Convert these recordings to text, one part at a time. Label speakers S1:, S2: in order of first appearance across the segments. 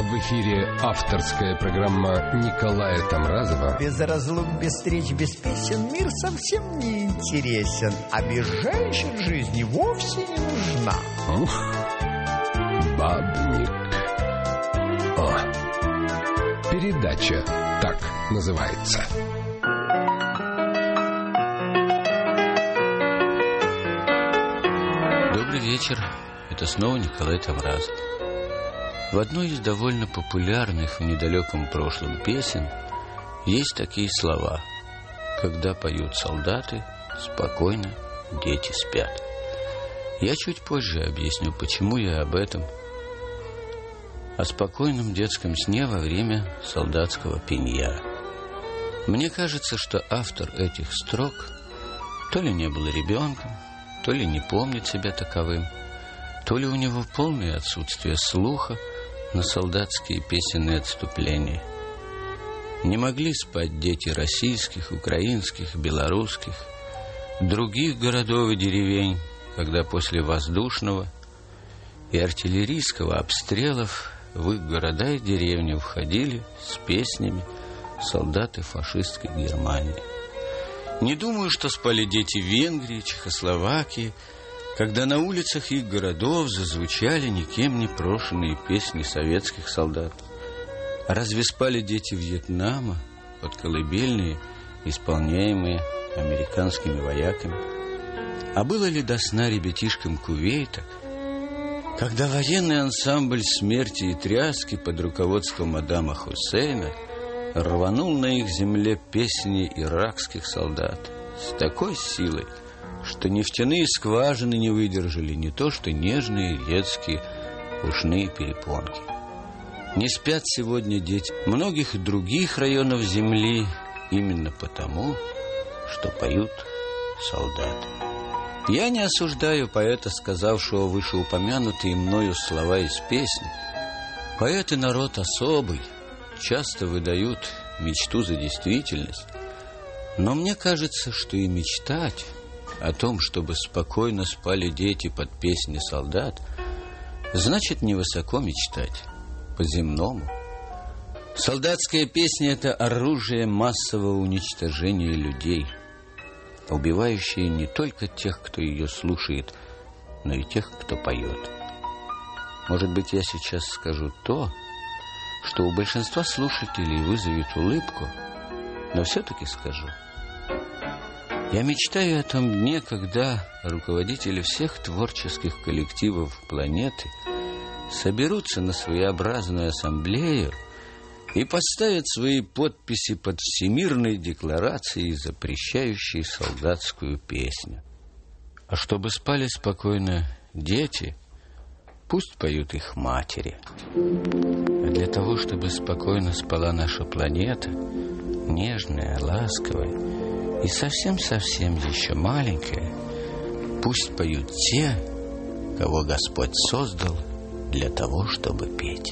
S1: В эфире авторская программа Николая Тамразова.
S2: Без разлук, без встреч, без песен мир совсем не интересен, а без женщин жизни вовсе не нужна.
S1: Ух, бабник. Передача так называется.
S3: Добрый вечер. Это снова Николай Тамразов. В одной из довольно популярных в недалеком прошлом песен есть такие слова: когда поют солдаты, спокойно дети спят. Я чуть позже объясню, почему я об этом. О спокойном детском сне во время солдатского пенья. Мне кажется, что автор этих строк то ли не был ребенком, то ли не помнит себя таковым, то ли у него полное отсутствие слуха на солдатские песенные отступления. Не могли спать дети российских, украинских, белорусских, других городов и деревень, когда после воздушного и артиллерийского обстрелов в их города и деревни входили с песнями солдаты фашистской Германии. Не думаю, что спали дети Венгрии, Чехословакии, когда на улицах их городов зазвучали никем не брошенные песни советских солдат. А разве спали дети Вьетнама под колыбельные, исполняемые американскими вояками? А было ли до сна ребятишкам Кувейта, когда военный ансамбль смерти и тряски под руководством Адама Хусейна рванул на их земле песни иракских солдат с такой силой, что нефтяные скважины не выдержали не то что нежные детские ушные перепонки. Не спят сегодня дети многих других районов земли именно потому, что поют солдаты. Я не осуждаю поэта, сказавшего вышеупомянутые мною слова из песни. Поэты народ особый, часто выдают мечту за действительность. Но мне кажется, что и мечтать о том, чтобы спокойно спали дети под песни солдат, значит невысоко мечтать, по-земному. Солдатская песня — это оружие массового уничтожения людей, убивающее не только тех, кто ее слушает, но и тех, кто поет. Может быть, я сейчас скажу то, что у большинства слушателей вызовет улыбку, но все-таки скажу. Я мечтаю о том дне, когда руководители всех творческих коллективов планеты соберутся на своеобразную ассамблею и поставят свои подписи под Всемирной декларацией, запрещающей солдатскую песню. А чтобы спали спокойно дети, пусть поют их матери. А для того, чтобы спокойно спала наша планета, нежная, ласковая и совсем-совсем еще маленькая, пусть поют те, кого Господь создал для того, чтобы петь.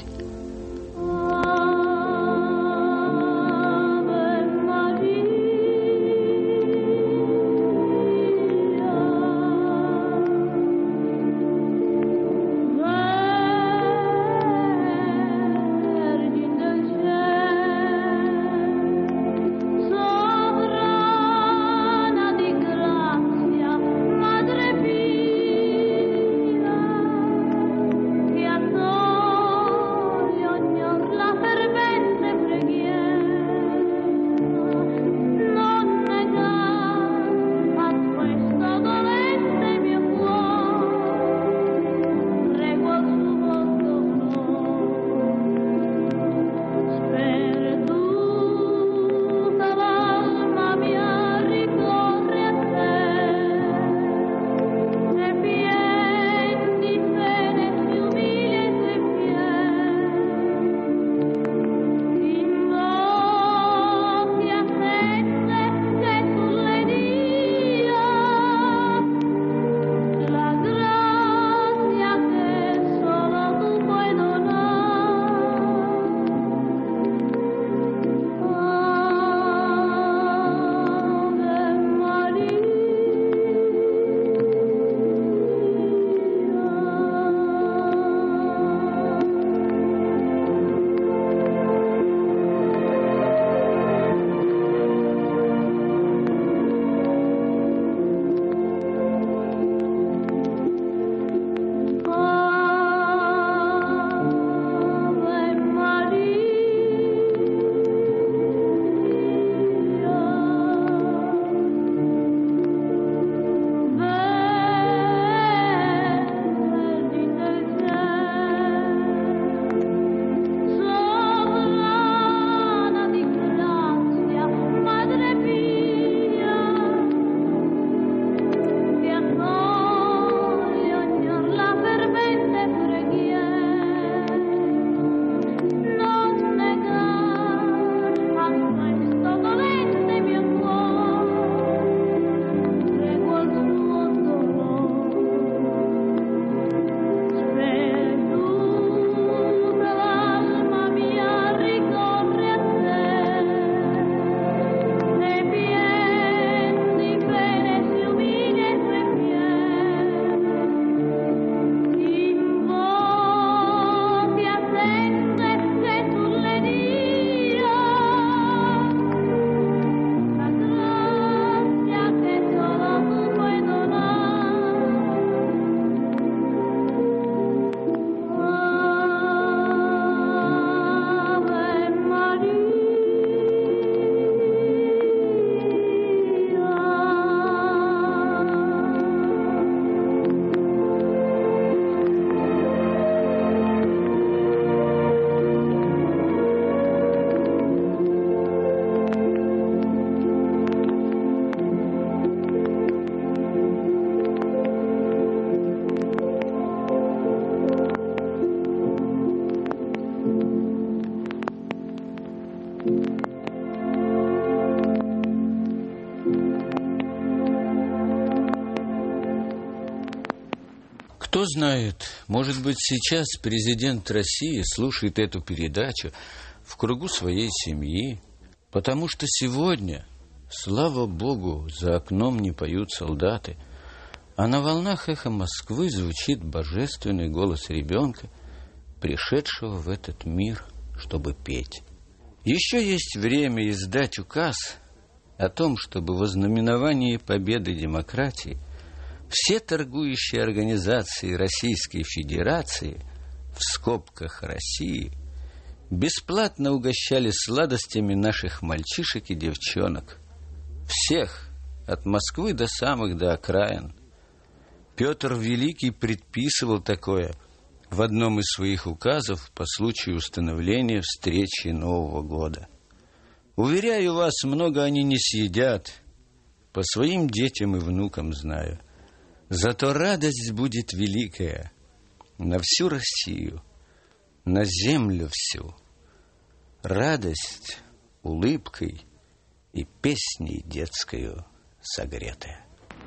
S3: Кто знает, может быть, сейчас президент России слушает эту передачу в кругу своей семьи, потому что сегодня, слава Богу, за окном не поют солдаты, а на волнах эхо Москвы звучит божественный голос ребенка, пришедшего в этот мир, чтобы петь. Еще есть время издать указ о том, чтобы во знаменовании победы демократии все торгующие организации Российской Федерации, в скобках России, бесплатно угощали сладостями наших мальчишек и девчонок. Всех, от Москвы до окраин. Петр Великий предписывал такое в одном из своих указов по случаю установления встречи Нового года. Уверяю вас, много они не съедят, по своим детям и внукам знаю. Зато радость будет великая на всю Россию, на землю всю. Радость улыбкой и песней детскою согретая.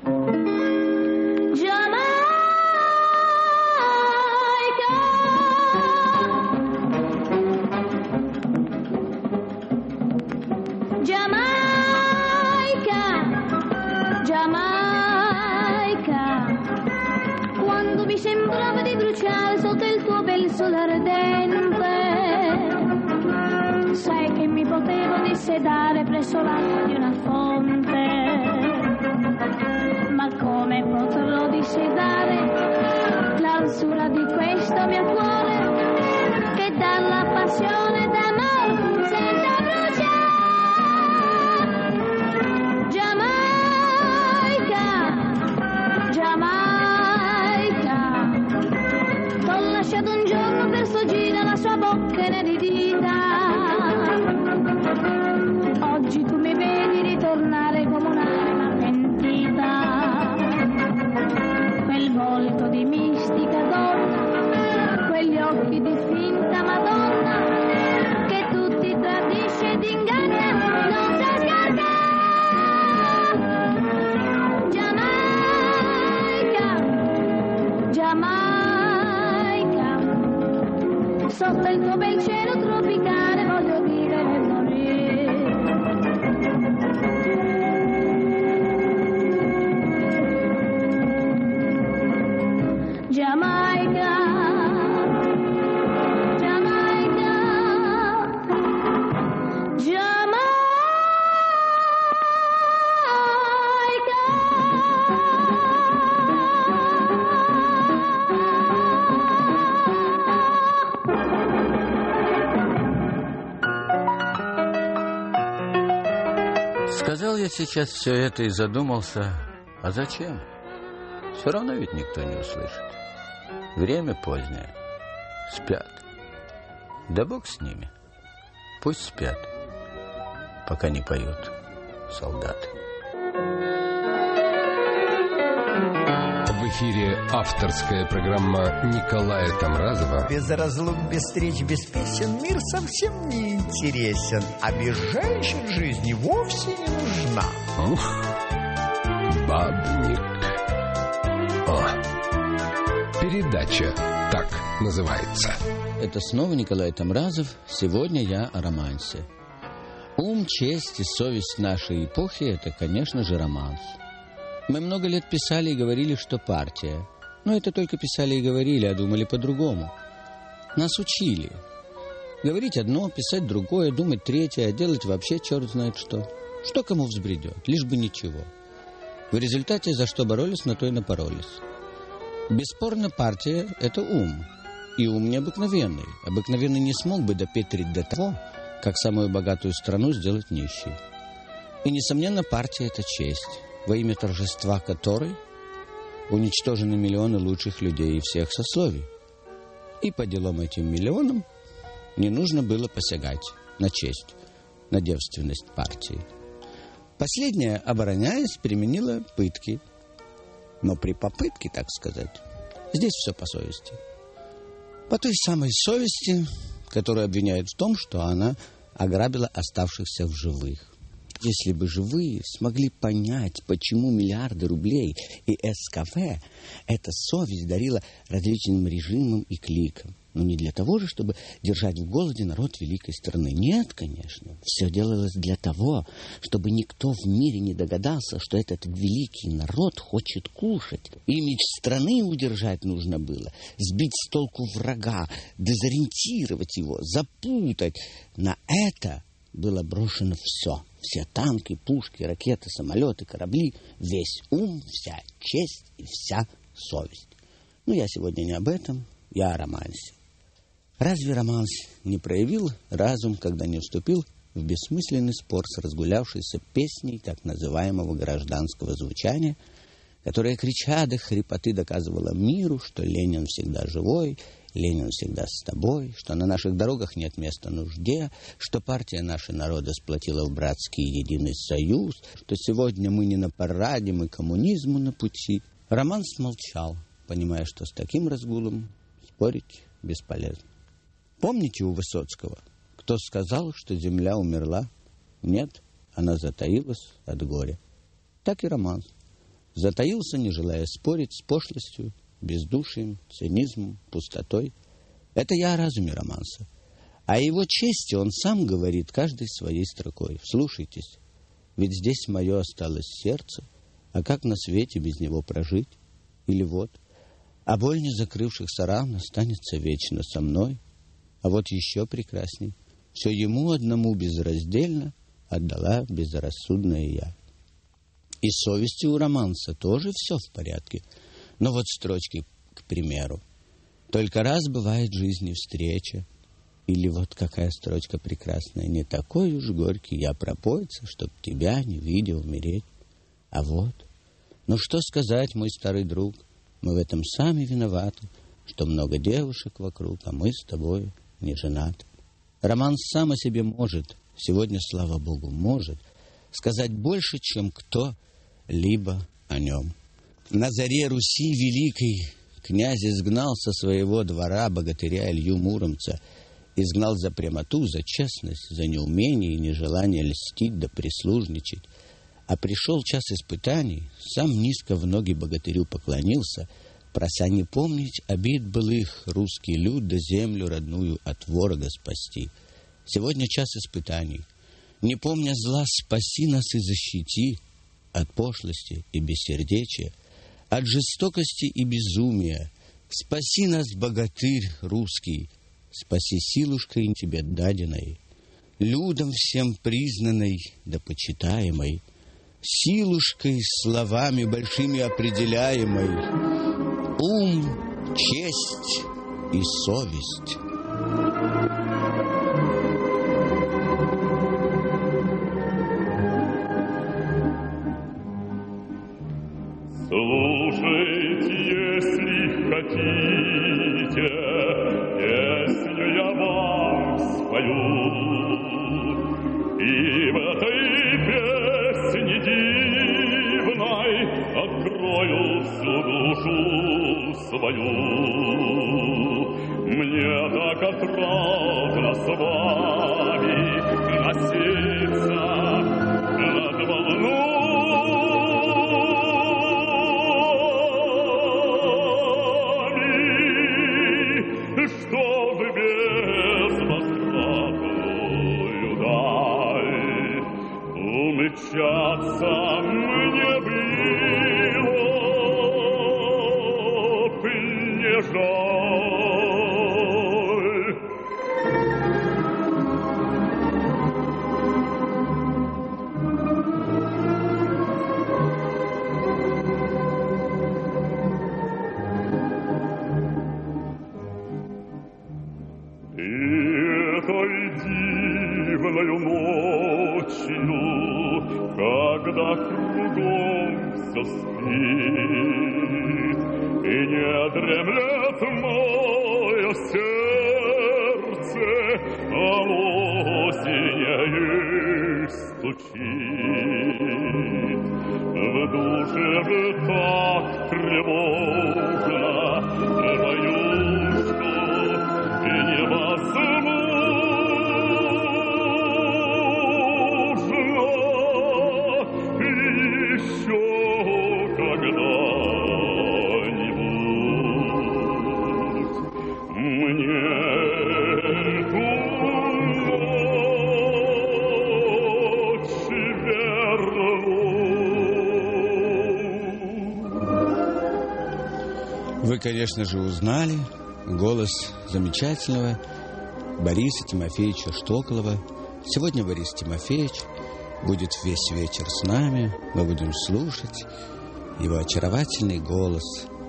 S4: Sembrava di bruciare sotto il tuo bel sole ardente. Sai che mi potevo dissedare presso l'acqua di una fonte, ma come potrò dissedare l'arsura di questo mio cuore che dalla passione d'amor sente bruciare? Giamaica, Giamaica, lasciato un giorno per sfuggire la sua bocca ineridita. Oggi tu mi vedi ritornare come un'anima pentita. Quel volto di mistica donna, quegli occhi di finta Madonna, che tutti tradisce ed inganna, non sa scartare. Giamaica, Giamaica, sotto il tuo bel cielo tropicale voglio vivere e morire. Giamaica, Giamaica, Giamaica.
S3: Сказал я сейчас все это и задумался, а зачем? Все равно ведь никто не услышит. Время позднее. Спят. Да Бог с ними. Пусть спят, пока не поют солдаты.
S1: В эфире авторская программа Николая Тамразова.
S2: Без разлук, без встреч, без песен мир совсем не интересен, а без женщин жизни вовсе не нужна.
S1: Ух, бабник. О, передача так называется.
S3: Это снова Николай Тамразов. Сегодня я о романсе. Ум, честь и совесть нашей эпохи – это, конечно же, романс. Мы много лет писали и говорили, что партия. Но это только писали и говорили, а думали по-другому. Нас учили. Говорить одно, писать другое, думать третье, а делать вообще черт знает что. Что кому взбредет, лишь бы ничего. В результате за что боролись, на то и напоролись. Бесспорно, партия – это ум. И ум необыкновенный. Обыкновенный не смог бы допетрить до того, как самую богатую страну сделать нищей. И, несомненно, партия – это честь, во имя торжества которой уничтожены миллионы лучших людей всех сословий. И по делам этим миллионам не нужно было посягать на честь, на девственность партии. Последняя, обороняясь, применила пытки. Но при попытке, так сказать, здесь все по совести. По той самой совести, которую обвиняют в том, что она
S5: ограбила оставшихся в живых. Если бы живые смогли понять, почему миллиарды рублей и СКВ эта совесть дарила различным режимам и кликам. Но не для того же, чтобы держать в голоде народ великой страны. Нет, конечно. Все делалось для того, чтобы никто в мире не догадался, что этот великий народ хочет кушать. Имидж страны удержать нужно было, сбить с толку врага, дезориентировать его, запутать. На это было брошено все. Все танки, пушки, ракеты, самолеты, корабли, весь ум, вся честь и вся совесть. Но я сегодня не об этом, я о романсе. Разве романс не проявил разум, когда не вступил в бессмысленный спор с разгулявшейся песней так называемого гражданского звучания, которая, крича до хрипоты, доказывала миру, что Ленин всегда живой, Ленин всегда с тобой, что на наших дорогах нет места нужде, что партия наши народы сплотила в братский единый союз, что сегодня мы не на параде, мы коммунизму на пути. Романс молчал, понимая, что с таким разгулом спорить бесполезно. Помните у Высоцкого, кто сказал, что земля умерла? Нет, она затаилась от горя. Так и романс. Затаился, не желая спорить с пошлостью, бездушием, цинизмом, пустотой. Это я о разуме романса. О его чести он сам говорит каждой своей строкой. Вслушайтесь, ведь здесь мое осталось сердце, а как на свете без него прожить? Или вот, а боль не закрывшихся ран останется вечно со мной. А вот еще прекрасней, все ему одному безраздельно отдала безрассудная я. И с совестью у романса тоже все в порядке. Но вот строчки, к примеру. Только раз бывает в жизни встреча. Или вот какая строчка прекрасная. Не такой уж горький я пропоится, чтоб тебя, не видя, умереть. А вот, ну что сказать, мой старый друг, мы в этом сами виноваты, что много девушек вокруг, а мы с тобой не женаты. Романс сам о себе может, сегодня, слава Богу, может сказать больше, чем кто-либо о нем. На заре Руси великой князь изгнал со своего двора богатыря Илью Муромца, изгнал за прямоту, за честность, за неумение и нежелание льстить да прислужничать. А пришел час испытаний, сам низко в ноги богатырю поклонился, прося не помнить обид былых, русский люд да землю родную от ворога спасти. Сегодня час испытаний. Не помня зла, спаси нас и защити от пошлости и бессердечия, от жестокости и безумия. Спаси нас, богатырь русский, спаси силушкой тебе даденной, людям всем признанной да почитаемой, силушкой словами большими определяемой, ум, честь и совесть.
S6: Слушайте, если хотите, песню я вам спою. И в этой песне дивной открою всю душу свою. Мне так отрадно с вами носиться над волной, что вы без восхватную даль умчаться мне было б не жаль. Когда кругом все спит, и не дремлет мое сердце, а осенью стучит. В душе же так тревожно, боюсь, что невозможно
S5: конечно же, узнали голос замечательного Бориса Тимофеевича Штоколова. Сегодня Борис Тимофеевич будет весь вечер с нами. Мы будем слушать его очаровательный голос.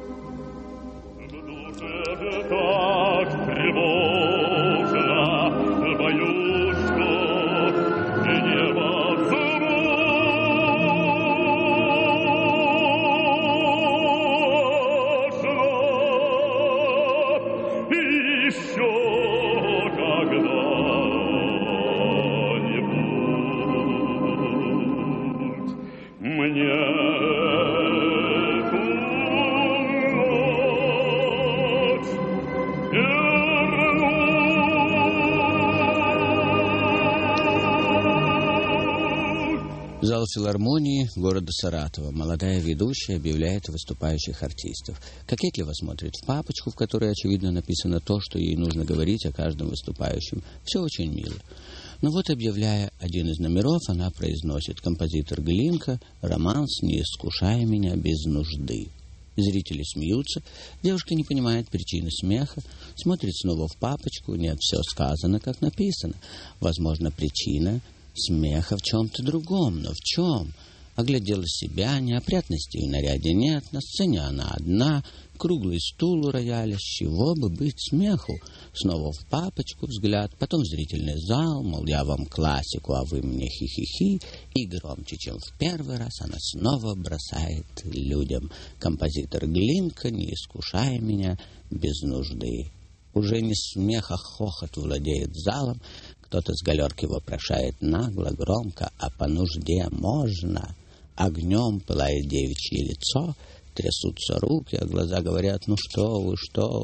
S5: Зал филармонии города Саратова. Молодая ведущая объявляет выступающих артистов. Кокетливо смотрит в папочку, в которой, очевидно, написано то, что ей нужно говорить о каждом выступающем. Все очень мило. Но вот, объявляя один из номеров, она произносит: композитор Глинка, романс «Не искушай меня без нужды». Зрители смеются, девушка не понимает причины смеха, смотрит снова в папочку. Нет, все сказано, как написано. Возможно, причина смеха в чем-то другом, но в чем? Оглядела себя, неопрятности в наряде нет, на сцене она одна, круглый стул у рояля, с чего бы быть смеху? Снова в папочку взгляд, потом в зрительный зал, мол, я вам классику, а вы мне хи-хи-хи, и громче, чем в первый раз, она снова бросает людям: композитор Глинка, не искушай меня без нужды. Уже не смех, а хохот владеет залом. Кто-то с галерки вопрошает нагло, громко: а по нужде можно? Огнем пылает девичье лицо, трясутся руки, а глаза говорят: ну что вы,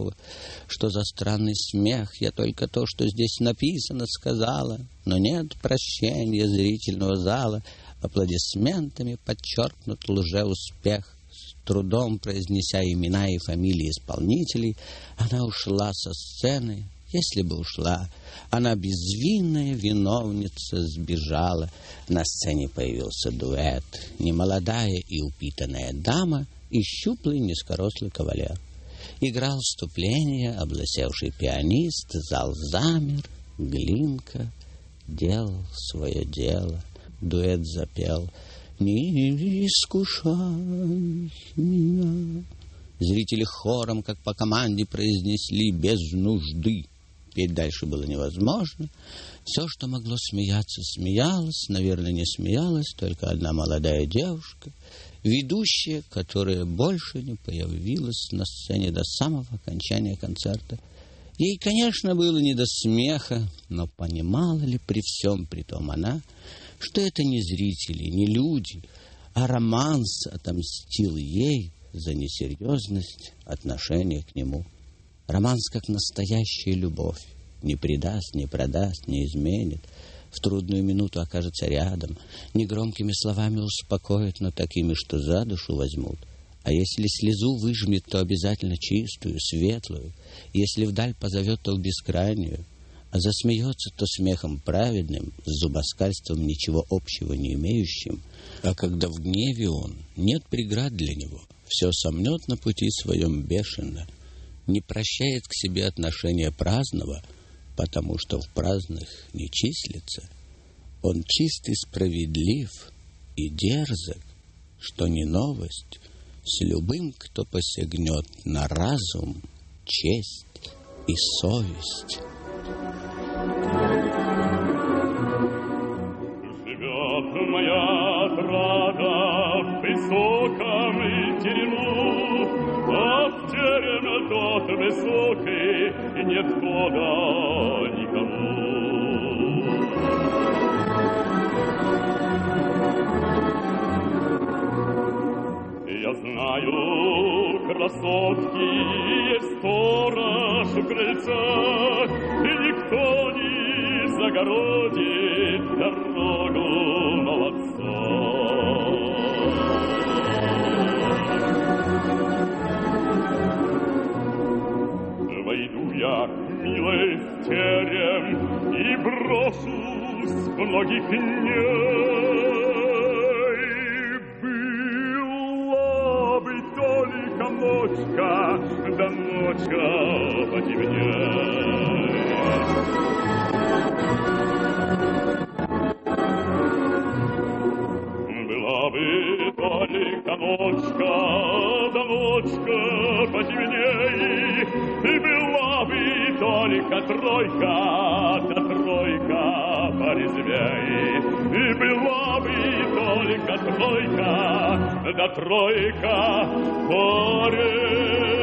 S5: что за странный смех, я только то, что здесь написано, сказала. Но нет прощения зрительного зала, аплодисментами подчеркнут лжеуспех. С трудом произнеся имена и фамилии исполнителей, она ушла со сцены. Если бы ушла, она безвинная виновница сбежала. На сцене появился дуэт: немолодая и упитанная дама и щуплый низкорослый кавалер. Играл вступление облысевший пианист, зал замер, Глинка делал свое дело. Дуэт запел: «Не искушай меня». Зрители хором, как по команде, произнесли: «Без нужды». Петь дальше было невозможно. Все, что могло смеяться, смеялось. Наверное, не смеялась только одна молодая девушка, ведущая, которая больше не появилась на сцене до самого окончания концерта. Ей, конечно, было не до смеха, но понимала ли при всем при том она, что это не зрители, не люди, а романс отомстил ей за несерьезность отношения к нему. Романс, как настоящая любовь, не предаст, не продаст, не изменит, в трудную минуту окажется рядом, негромкими словами успокоит, но такими, что за душу возьмут. А если слезу выжмет, то обязательно чистую, светлую, если вдаль позовет, то в бескрайнюю, а засмеется, то смехом праведным, с зубоскальством ничего общего не имеющим, а когда в гневе он, нет преград для него, все сомнет на пути своем бешено, не прощает к себе отношения праздного, потому что в праздных не числится. Он чист и справедлив и дерзок, что не новость, с любым, кто посягнет на разум, честь и совесть.
S6: Живет моя трата в высоком терему, а в терем тот высокий нет хода никому. Я знаю, красотки есть сторож у крыльца, и никто не загородит дорогу молодца. Войду я, милый, в терем и брошусь в ноги к ней. Была бы только ночка, да ночка потемнеет. Была бы только ночка, да ночка потемней, и была бы только тройка, да тройка порезвей, и была бы только тройка, да тройка порезвей.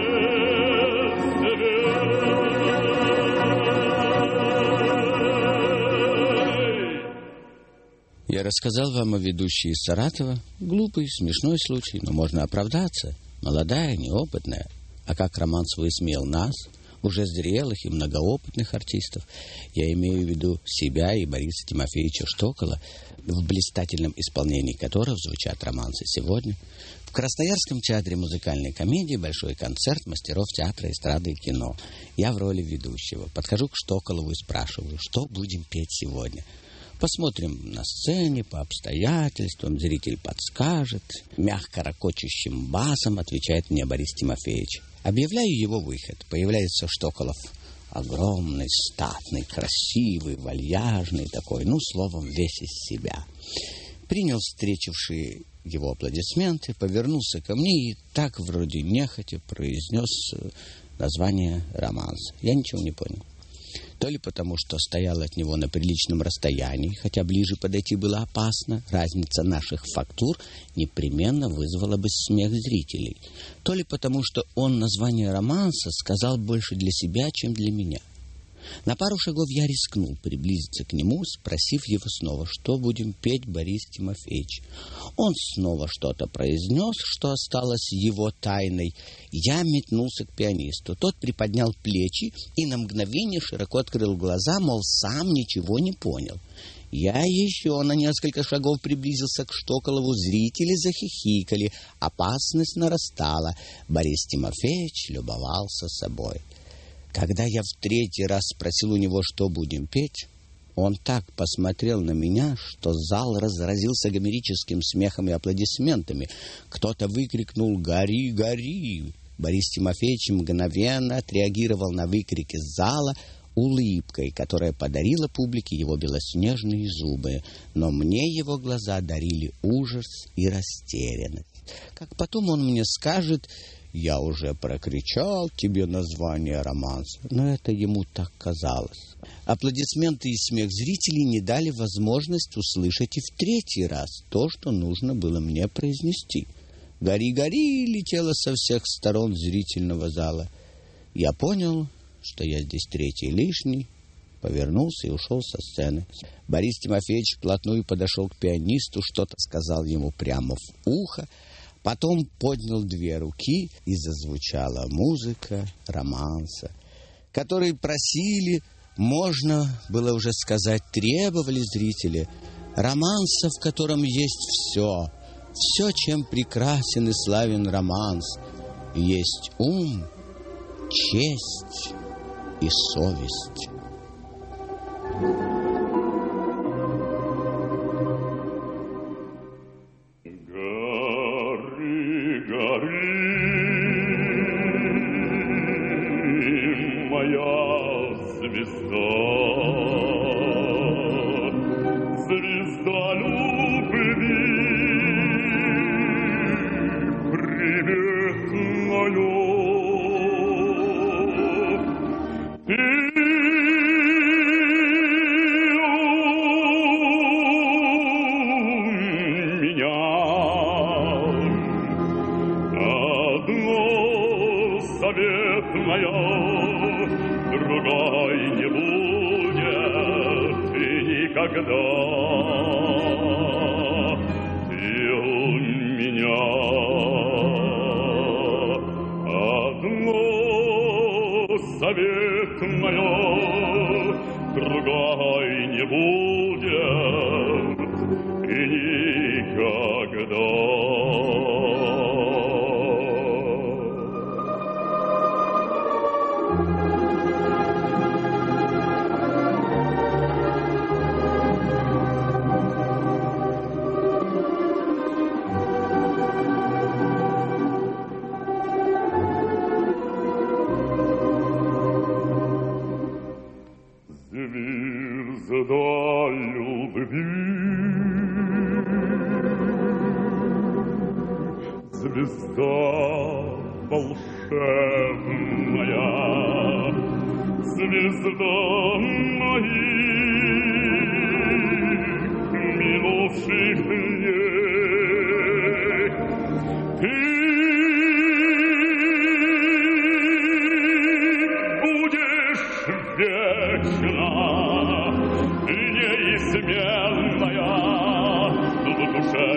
S5: Я рассказал вам о ведущей из Саратова. Глупый, смешной случай, но можно оправдаться. Молодая, неопытная. А как романс высмеял нас, уже зрелых и многоопытных артистов. Я имею в виду себя и Бориса Тимофеевича Штокола, в блистательном исполнении которых звучат романсы сегодня. В Красноярском театре музыкальной комедии большой концерт мастеров театра, эстрады и кино. Я в роли ведущего. Подхожу к Штоколову и спрашиваю, что будем петь сегодня. Посмотрим на сцене, по обстоятельствам, зритель подскажет. Мягко ракочущим басом отвечает мне Борис Тимофеевич. Объявляю его выход. Появляется Штоколов. Огромный, статный, красивый, вальяжный такой. Ну, словом, весь из себя. Принял встретившие его аплодисменты, повернулся ко мне и так вроде нехотя произнес название романса. Я ничего не понял. То ли потому, что стоял от него на приличном расстоянии, хотя ближе подойти было опасно, разница наших фактур непременно вызвала бы смех зрителей, то ли потому, что он название романса сказал больше для себя, чем для меня. На пару шагов я рискнул приблизиться к нему, спросив его снова, что будем петь, Борис Тимофеевич. Он снова что-то произнес, что осталось его тайной. Я метнулся к пианисту. Тот приподнял плечи и на мгновение широко открыл глаза, мол, сам ничего не понял. Я еще на несколько шагов приблизился к Штоколову. Зрители захихикали. Опасность нарастала. Борис Тимофеевич любовался собой. Когда я в третий раз спросил у него, что будем петь, он так посмотрел на меня, что зал разразился гомерическим смехом и аплодисментами. Кто-то выкрикнул «Гори, гори!». Борис Тимофеевич мгновенно отреагировал на выкрики зала улыбкой, которая подарила публике его белоснежные зубы. Но мне его глаза дарили ужас и растерянность. Как потом он мне скажет... Я уже прокричал тебе название романса, но это ему так казалось. Аплодисменты и смех зрителей не дали возможность услышать и в третий раз то, что нужно было мне произнести. «Гори, гори!» летело со всех сторон зрительного зала. Я понял, что я здесь третий лишний, повернулся и ушел со сцены. Борис Тимофеевич вплотную подошел к пианисту, что-то сказал ему прямо в ухо, потом поднял две руки, и зазвучала музыка романса, который просили, можно было уже сказать, требовали зрители. Романса, в котором есть все, чем прекрасен и славен романс. Есть ум, честь и совесть.
S6: звезда любви, звезда волшебная, звезда моих минувших дней. Ты будешь вечна, неизменная, в душе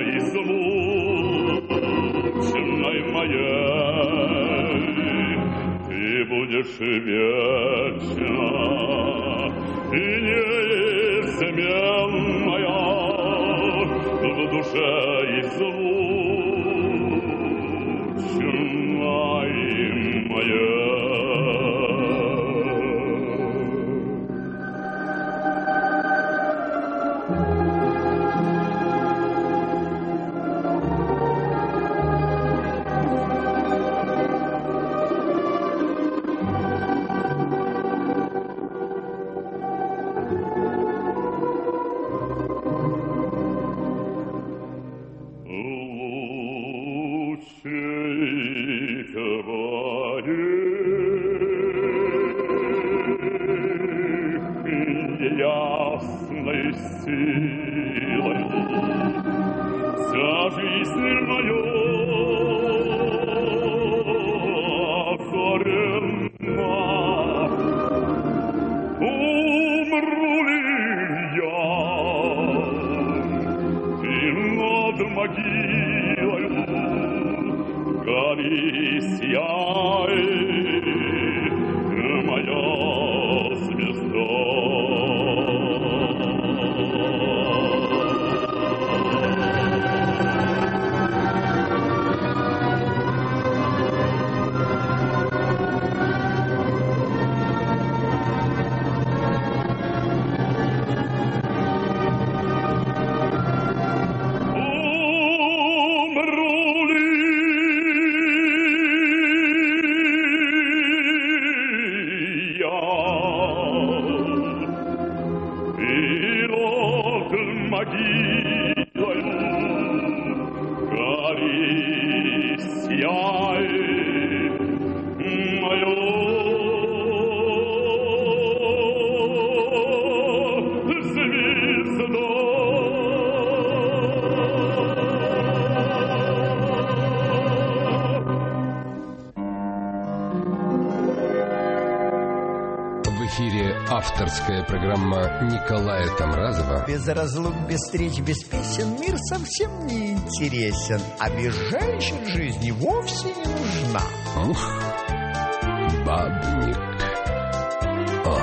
S6: измученной моей. Ты будешь вечна и неизменная, в душе измученной моей. Ясной силой вся жизнь моя озарена. Умру ли я, и над могилой гори сияй, моя звезда.
S1: Авторская программа Николая Тамразова.
S2: Без разлук, без встреч, без песен мир совсем не интересен, а без женщин жизни вовсе не нужна.
S1: Ух, бабник. О,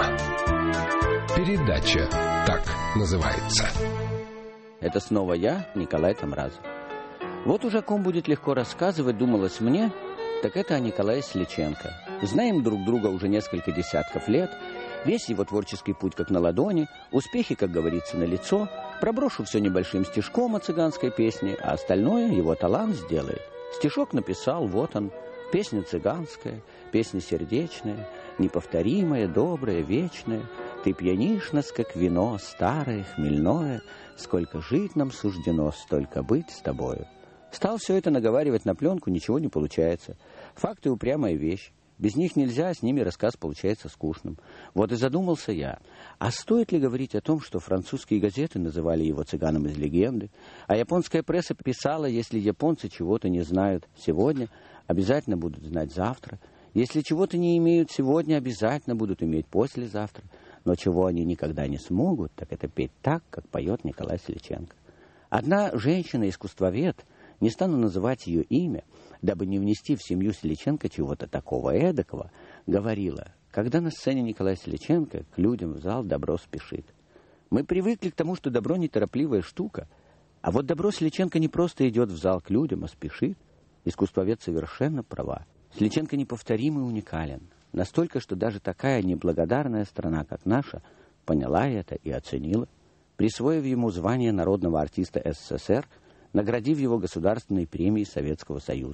S1: передача так называется.
S5: Это снова я, Николай Тамразов. Вот уже о ком будет легко рассказывать, думалось мне, так это о Николае Сличенко. Знаем друг друга уже несколько десятков лет. Весь его творческий путь как на ладони, успехи, как говорится, налицо. Проброшу все небольшим стишком о цыганской песне, а остальное его талант сделает. Стишок написал, вот он, песня цыганская, песня сердечная, неповторимая, добрая, вечная. Ты пьянишь нас, как вино, старое, хмельное, сколько жить нам суждено, столько быть с тобою. Стал все это наговаривать на пленку, ничего не получается. Факты — упрямая вещь. Без них нельзя, с ними рассказ получается скучным. Вот и задумался я, а стоит ли говорить о том, что французские газеты называли его цыганом из легенды, а японская пресса писала, если японцы чего-то не знают сегодня, обязательно будут знать завтра, если чего-то не имеют сегодня, обязательно будут иметь послезавтра, но чего они никогда не смогут, так это петь так, как поет Николай Сличенко. Одна женщина-искусствовед, не стану называть ее имя, дабы не внести в семью Сличенко чего-то такого эдакого, говорила, когда на сцене Николай Сличенко, к людям в зал добро спешит. Мы привыкли к тому, что добро неторопливая штука, а вот добро Сличенко не просто идет в зал к людям, а спешит. Искусствовед совершенно права. Сличенко неповторим и уникален. Настолько, что даже такая неблагодарная страна, как наша, поняла это и оценила, присвоив ему звание народного артиста СССР, наградив его государственной премией Советского Союза.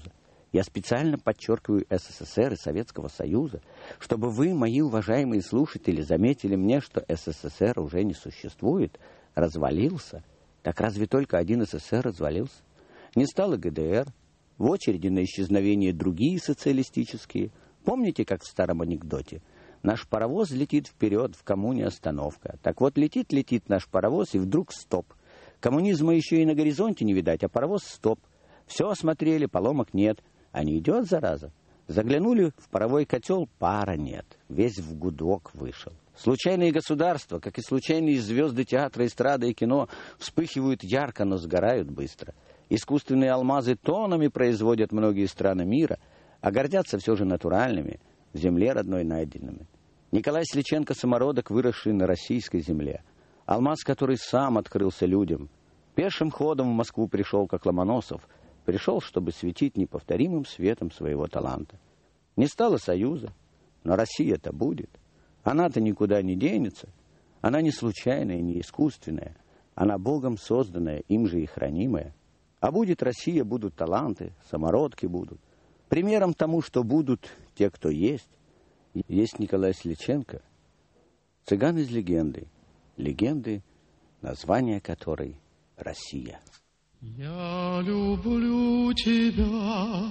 S5: Я специально подчеркиваю СССР и Советского Союза, чтобы вы, мои уважаемые слушатели, заметили мне, что СССР уже не существует, развалился. Так разве только один СССР развалился? Не стало ГДР, в очереди на исчезновение другие социалистические. Помните, как в старом анекдоте? Наш паровоз летит вперед, в коммуне остановка. Так вот, летит наш паровоз, и вдруг стоп. Коммунизма еще и на горизонте не видать, а паровоз стоп. Все осмотрели, поломок нет. А не идет, зараза? Заглянули в паровой котел, пара нет. Весь в гудок вышел. Случайные государства, как и случайные звезды театра, эстрады и кино, вспыхивают ярко, но сгорают быстро. Искусственные алмазы тоннами производят многие страны мира, а гордятся все же натуральными, в земле родной найденными. Николай Сличенко — самородок, выросший на российской земле. Алмаз, который сам открылся людям. Пешим ходом в Москву пришел, как Ломоносов. Пришел, чтобы светить неповторимым светом своего таланта. Не стало Союза, но Россия-то будет. Она-то никуда не денется. Она не случайная, не искусственная. Она Богом созданная, им же и хранимая. А будет Россия, будут таланты, самородки будут. Примером тому, что будут те, кто есть Николай Сличенко, цыган из легенды. Легенды, название которой Россия.
S7: Я люблю тебя,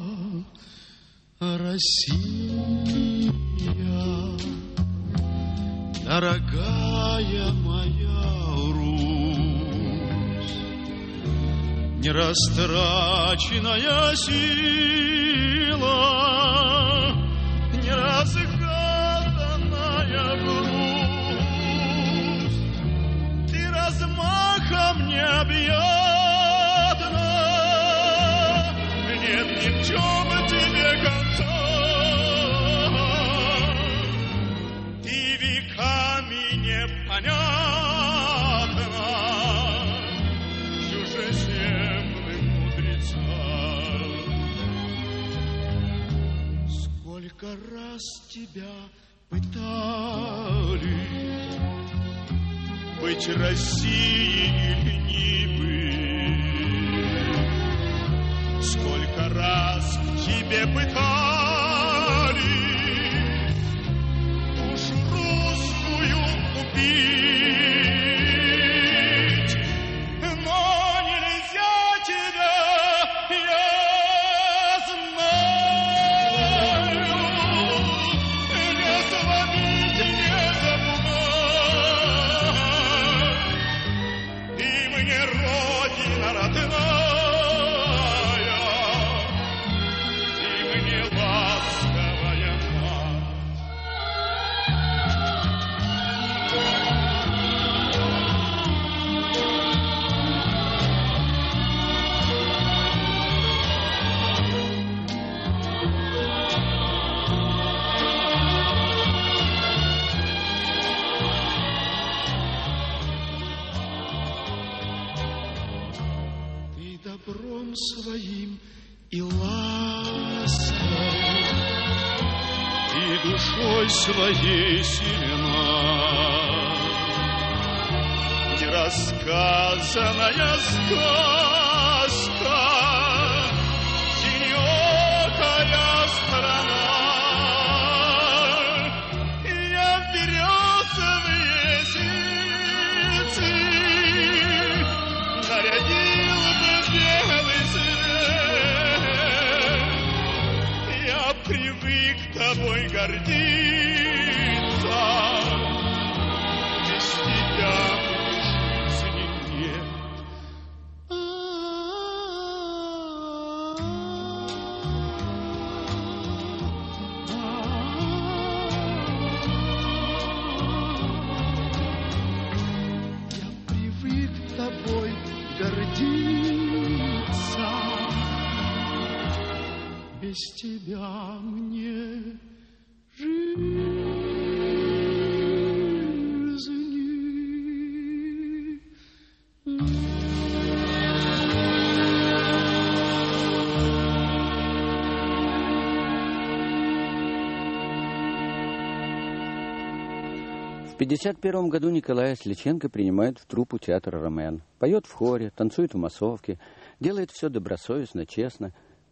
S7: Россия, дорогая моя Русь, нерастраченная сила, неразгаданная грусть, ты размахом не объятна, нет ни в чем тебе конца, ты веками непонятна чужеземным мудрецам. Сколько раз тебя пытали быть Россией или не быть, сколько раз к тебе пытали душу русскую купить, но нельзя тебя, я знаю, не забыть, не забывать. Ты мне родина родная, добром своим и лаской, и душой своей сильна, нерассказанная сказка, синеокая страна. Я в березовые сицы нарядил бы белый свет, я привык тобой гордиться, без тебя жизни нет. Я привык тобой гордиться, без тебя мне жизни нет.
S5: В 1951 году Николая Сличенко принимают в труппу театра «Ромен». Поет в хоре, танцует в массовке, делает все добросовестно, честно.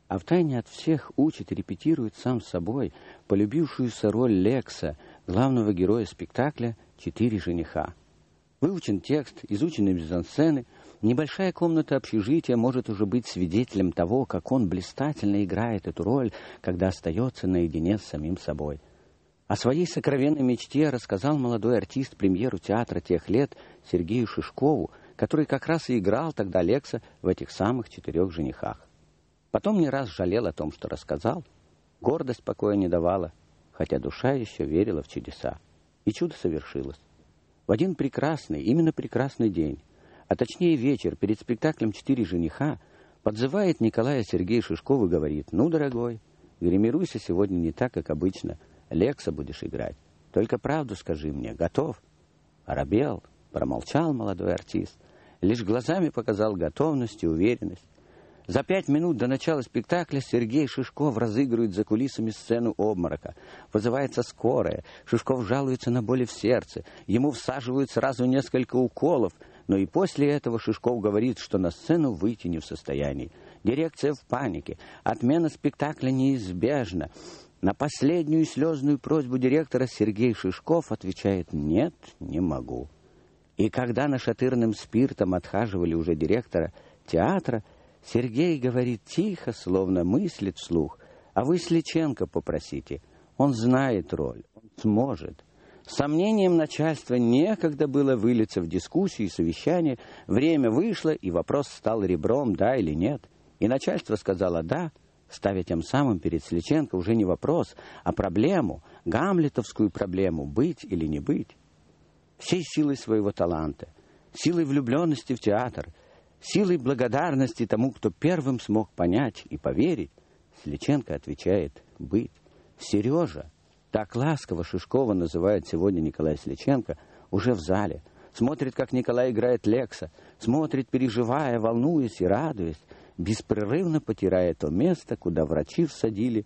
S5: а втайне от всех учит и репетирует сам с собой полюбившуюся роль Лекса, главного героя спектакля «Четыре жениха». Выучен текст, изучены мизансцены, небольшая комната общежития может уже быть свидетелем того, как он блистательно играет эту роль, когда остается наедине с самим собой. О своей сокровенной мечте рассказал молодой артист премьеру театра тех лет Сергею Шишкову, который как раз и играл тогда Лекса в этих самых «Четырех женихах». Потом не раз жалел о том, что рассказал. Гордость покоя не давала, хотя душа еще верила в чудеса. И чудо совершилось. В один прекрасный, именно прекрасный день, а точнее вечер перед спектаклем «Четыре жениха», подзывает Николая Сергей Шишков и говорит: «Ну, дорогой, гримируйся сегодня не так, как обычно. Лекса будешь играть. Только правду скажи мне, готов?» Оробел, промолчал молодой артист, лишь глазами показал готовность и уверенность. За 5 минут до начала спектакля Сергей Шишков разыгрывает за кулисами сцену обморока. Вызывается скорая. Шишков жалуется на боли в сердце. Ему всаживают сразу несколько уколов. Но и после этого Шишков говорит, что на сцену выйти не в состоянии. Дирекция в панике. Отмена спектакля неизбежна. На последнюю слезную просьбу директора Сергей Шишков отвечает: «Нет, не могу». И когда нашатырным спиртом отхаживали уже директора театра, Сергей говорит тихо, словно мыслит вслух: «А вы Сличенко попросите, он знает роль, он сможет». С сомнением начальства некогда было вылиться в дискуссию и совещание, время вышло, и вопрос стал ребром, да или нет. И начальство сказало «да», ставя тем самым перед Сличенко уже не вопрос, а проблему, гамлетовскую проблему, быть или не быть. Всей силой своего таланта, силой влюбленности в театр, силой благодарности тому, кто первым смог понять и поверить, Сличенко отвечает «быть». Сережа, так ласково Шишкова называет сегодня Николай Сличенко, уже в зале, смотрит, как Николай играет Лекса, смотрит, переживая, волнуясь и радуясь, беспрерывно потирая то место, куда врачи всадили,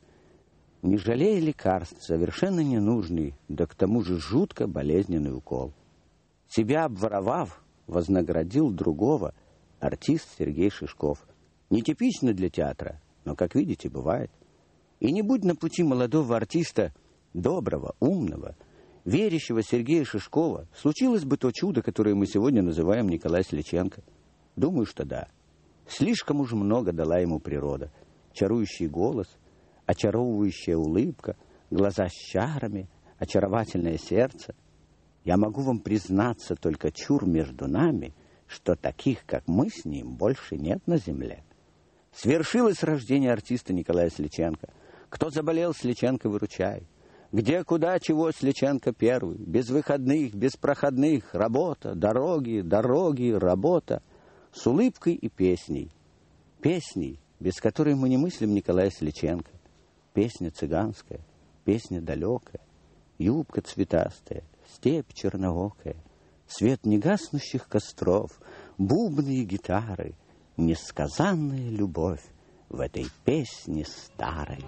S5: не жалея лекарств, совершенно ненужный, да к тому же жутко болезненный укол. Себя обворовав, вознаградил другого артист Сергей Шишков. Нетипично для театра, но, как видите, бывает. И не будь на пути молодого артиста, доброго, умного, верящего Сергея Шишкова, случилось бы то чудо, которое мы сегодня называем Николай Сличенко. Думаю, что да. Слишком уж много дала ему природа. Чарующий голос, очаровывающая улыбка, глаза с чарами, очаровательное сердце. Я могу вам признаться, только чур между нами, что таких, как мы с ним, больше нет на земле. Свершилось рождение артиста Николая Сличенко. Кто заболел, Сличенко выручай. Где, куда, чего, Сличенко первый. Без выходных, без проходных. Работа, дороги, дороги, работа. С улыбкой и песней. Песней, без которой мы не мыслим Николая Сличенко. Песня цыганская, песня далекая. Юбка цветастая, степь черноокая. Свет негаснущих костров, бубны и гитары. Несказанная любовь в этой песне старой.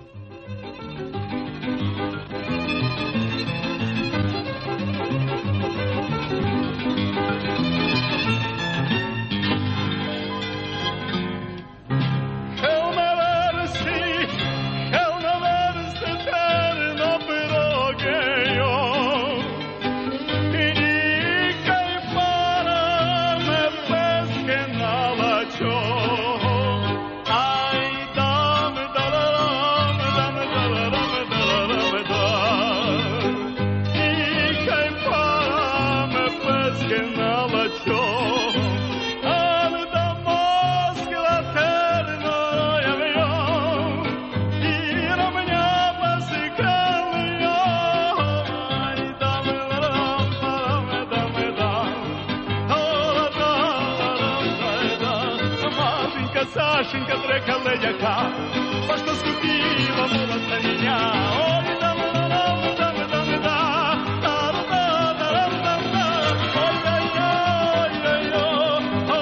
S7: Сашенька, трекала яка, по что скупила молот на меня. Ой, да, да, да, да, да, да, да, да, да, да, да, ой, да, ой, да,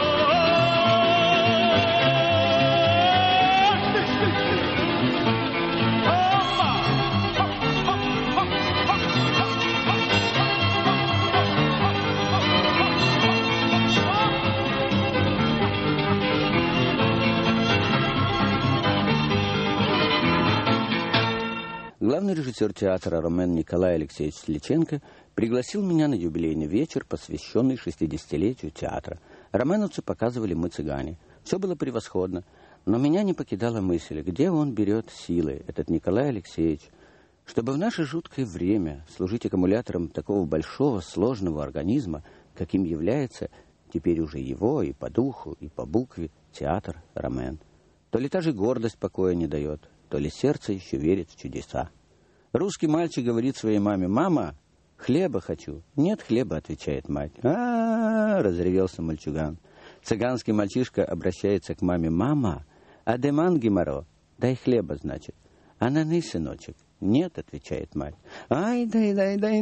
S5: Главный режиссер театра «Ромен» Николай Алексеевич Сличенко пригласил меня на юбилейный вечер, посвященный 60-летию театра. Роменовцы показывали «Мы цыгане». Все было превосходно, но меня не покидала мысль, где он берет силы, этот Николай Алексеевич, чтобы в наше жуткое время служить аккумулятором такого большого, сложного организма, каким является теперь уже его и по духу, и по букве театр «Ромен». То ли та же гордость покоя не дает, то ли сердце еще верит в чудеса. Русский мальчик говорит своей маме: «Мама, хлеба хочу». «Нет хлеба», — отвечает мать. Разревелся мальчуган. Цыганский мальчишка обращается к маме: «Мама, а деман геморо? Дай хлеба, значит». «Ананы, сыночек». «Нет», — отвечает мать. «Ай, дай,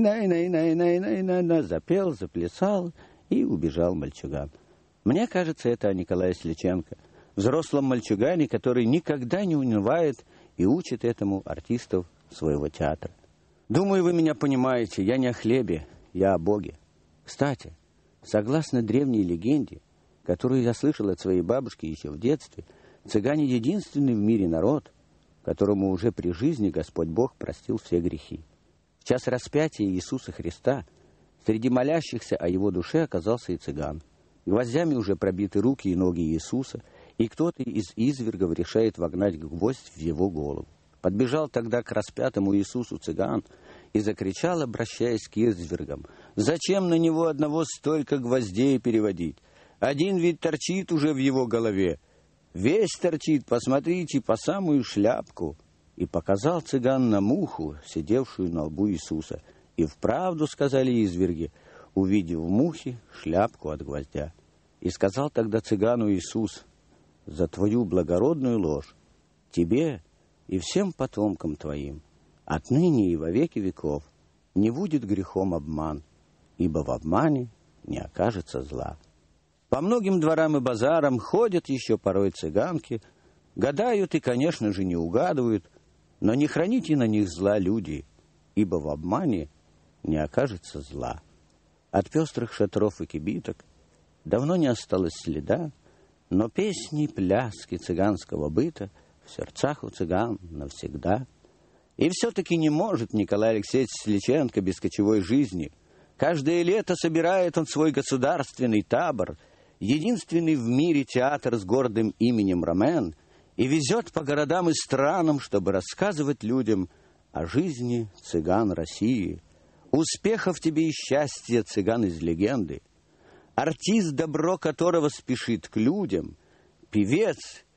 S5: запел, заплясал, и убежал мальчуган. Мне кажется, это о Николае Сличенко, взрослом мальчугане, который никогда не унывает и учит этому артистов своего театра. Думаю, вы меня понимаете, я не о хлебе, я о Боге. Кстати, согласно древней легенде, которую я слышал от своей бабушки еще в детстве, цыгане — единственный в мире народ, которому уже при жизни Господь Бог простил все грехи. В час распятия Иисуса Христа среди молящихся о его душе оказался и цыган. Гвоздями уже пробиты руки и ноги Иисуса, и кто-то из извергов решает вогнать гвоздь в его голову. Подбежал тогда к распятому Иисусу цыган и закричал, обращаясь к извергам: «Зачем на него одного столько гвоздей переводить? Один ведь торчит уже в его голове. Весь торчит, посмотрите, по самую шляпку». И показал цыган на муху, сидевшую на лбу Иисуса. И вправду, сказали изверги, увидев в мухе шляпку от гвоздя. И сказал тогда цыгану Иисус: «За твою благородную ложь тебе и всем потомкам твоим отныне и во веки веков не будет грехом обман, ибо в обмане не окажется зла». По многим дворам и базарам ходят еще порой цыганки, гадают и, конечно же, не угадывают, но не храните на них зла, люди, ибо в обмане не окажется зла. От пестрых шатров и кибиток давно не осталось следа, но песни и пляски цыганского быта в сердцах у цыган навсегда. И все-таки не может Николай Алексеевич Сличенко без кочевой жизни. Каждое лето собирает он свой государственный табор, единственный в мире театр с гордым именем «Ромен», и везет по городам и странам, чтобы рассказывать людям о жизни цыган России. Успехов тебе и счастья, цыган из легенды. Артист, добро которого спешит к людям, певец,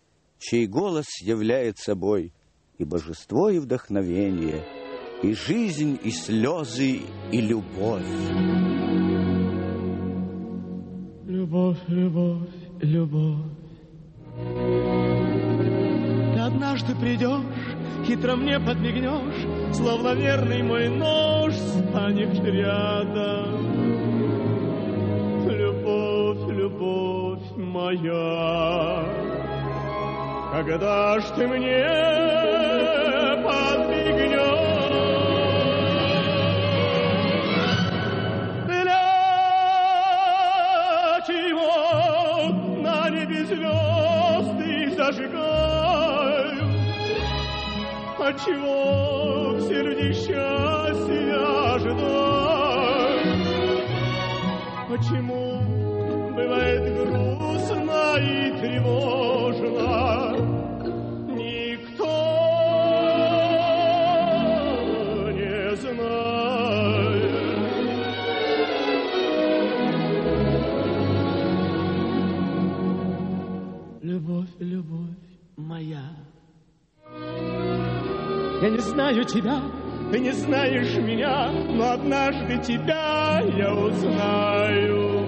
S5: чей голос являет собой и божество, и вдохновение, и жизнь, и слезы, и любовь.
S7: Любовь, любовь, любовь. Ты однажды придешь, хитро мне подмигнешь, словно верный мой нож станешь рядом. Любовь, любовь моя, когда ж ты мне подмигнешь? Звезды зажигаю, отчего в сердце счастья ожидаю? Почему бывает грустно и тревожно? Никто не знает. Любовь, любовь моя. Я не знаю тебя, ты не знаешь меня, но однажды тебя я узнаю.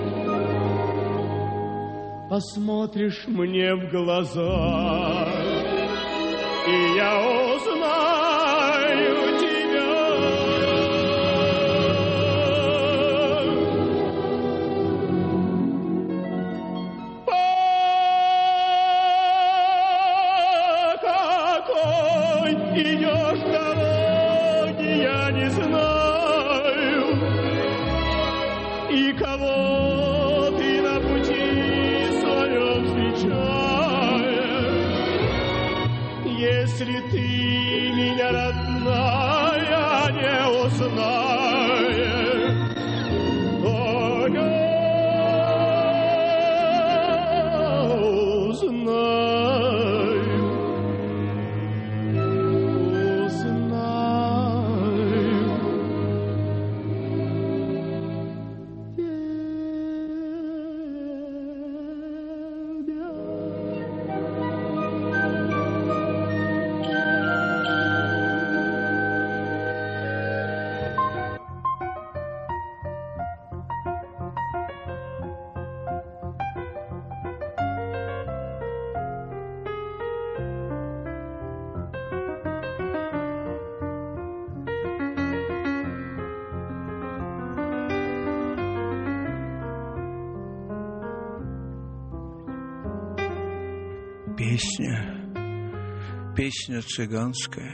S7: Посмотришь мне в глаза, и я узнаю тебя. Идешь дороги, я не знаю, и кого ты на пути своем встречаешь. Если ты меня
S8: Песня цыганская,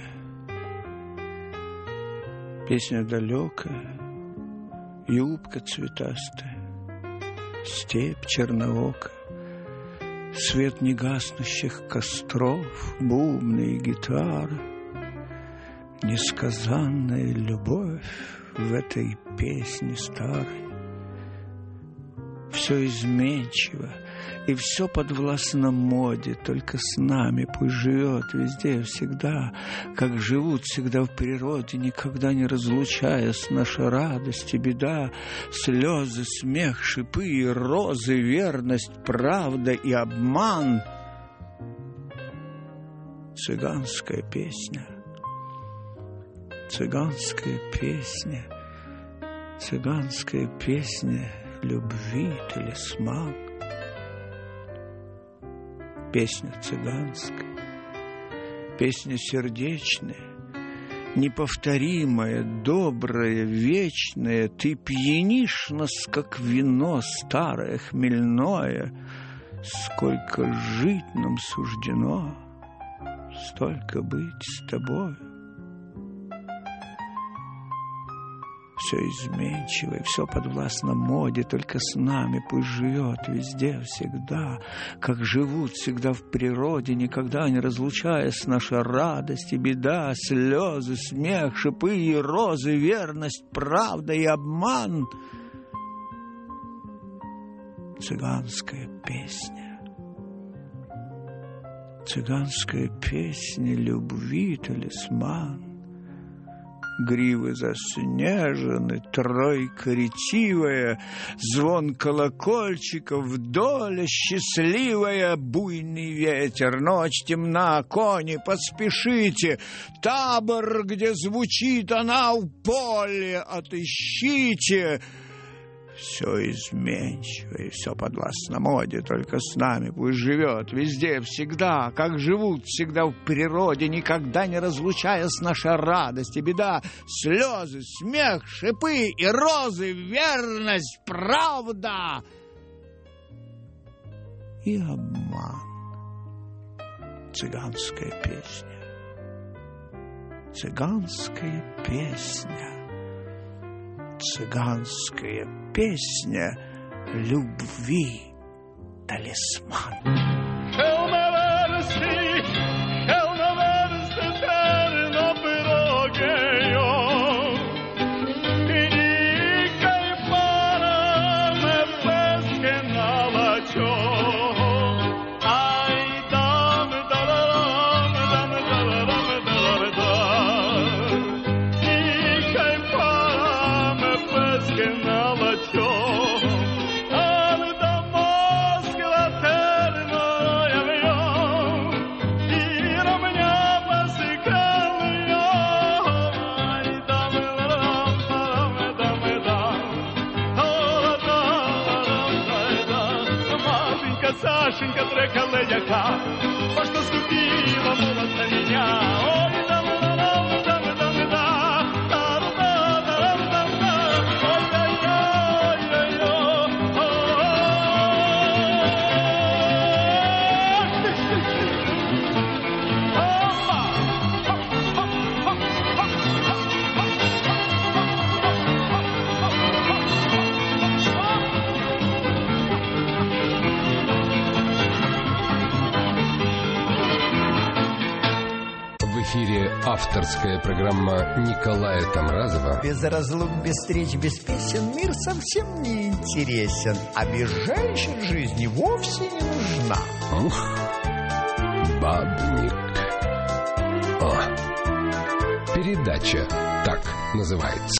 S8: песня далекая, юбка цветастая, степь черновокая, свет негаснущих костров, бубны и гитары, несказанная любовь в этой песне старой. Все изменчиво, и все подвластно моде, только с нами пусть живет везде и всегда, как живут всегда в природе, никогда не разлучаясь, наша радость и беда, слезы, смех, шипы и розы, верность, правда и обман. Цыганская песня, цыганская песня, цыганская песня любви, талисман. Песня цыганская, песня сердечная, неповторимая, добрая, вечная. Ты пьянишь нас, как вино старое, хмельное. Сколько жить нам суждено, столько быть с тобой. Все изменчиво, и все подвластно моде, только с нами пусть живет везде, всегда, как живут всегда в природе, никогда не разлучаясь, наша радость и беда, слезы, смех, шипы и розы, верность, правда и обман. Цыганская песня, цыганская песня любви, талисман. Гривы заснежены, тройка ретивая, звон колокольчиков, доля счастливая, буйный ветер, ночь темна, кони, поспешите, табор, где звучит она в поле, отыщите. Все изменчиво, и все подвластно моде, только с нами пусть живет везде, всегда, как живут всегда в природе, никогда не разлучаясь, наша радость и беда, слезы, смех, шипы и розы, верность, правда и обман. Цыганская песня, цыганская песня, цыганская песня любви, талисман.
S7: Сашенька трекала яка, по что скупила молот на меня. Ой, да, да, да, да, да, да, да, да, да, да, да, ой, да, ой,
S1: В эфире авторская программа Николая Тамразова.
S2: Без разлук, без встреч, без песен мир совсем не интересен, а без женщин жизни вовсе не нужна.
S1: Ух, бабник. О, передача так называется.